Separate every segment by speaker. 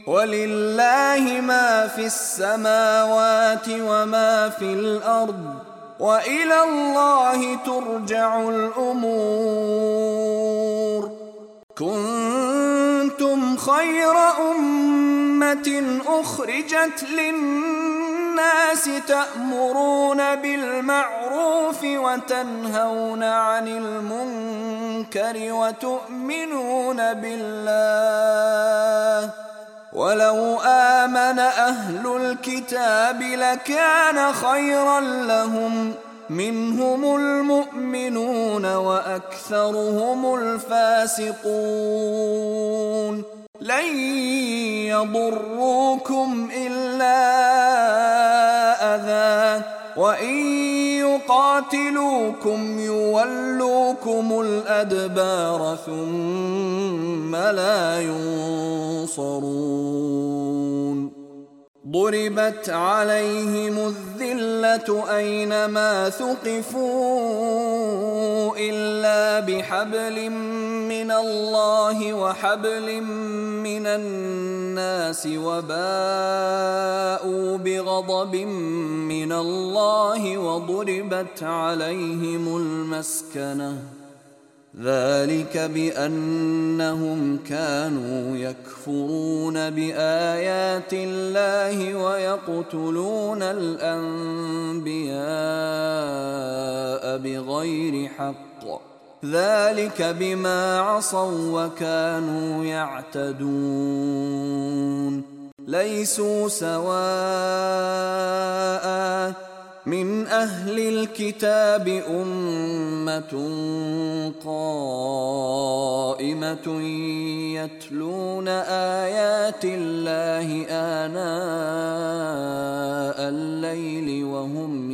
Speaker 1: ولله ما في السماوات وما في الأرض وإلى الله ترجع الأمور. كنتم خير أمة أخرجت للناس تأمرون بالمعروف وتنهون عن المنكر وتؤمنون بالله. ولو آمن أهل الكتاب لكان خيرا لهم، منهم المؤمنون وأكثرهم الفاسقون. لن يضروكم إلا أذى، وإن يقاتلوكم يولوكم الأدبار ثم لا ينصرون. ضربت عليهم الذلة أينما ثقفوا إلا بحبل من الله وحبل من الناس وباءوا بغضب من الله وضربت عليهم المسكنة. ذلك بأنهم كانوا يكفرون بآيات الله ويقتلون الأنبياء بغير حق. ذلك بما عصوا وكانوا يعتدون. ليسوا سواء من أهل الكتاب أمة قائمة يتلون آيات الله آناء الليل وهم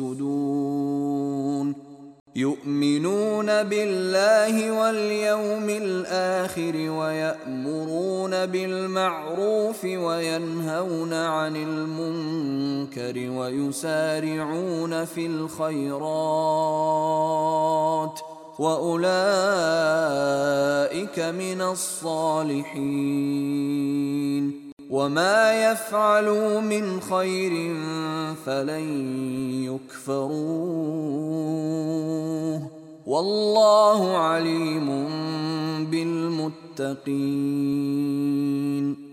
Speaker 1: يسجدون. يؤمنون بالله واليوم الآخر ويأمرون بالمعروف وينهون عن المنكر ويسارعون في الخيرات وأولئك من الصالحين. وما يفعلوا من خير فلن يكفروه، والله عليم بالمتقين.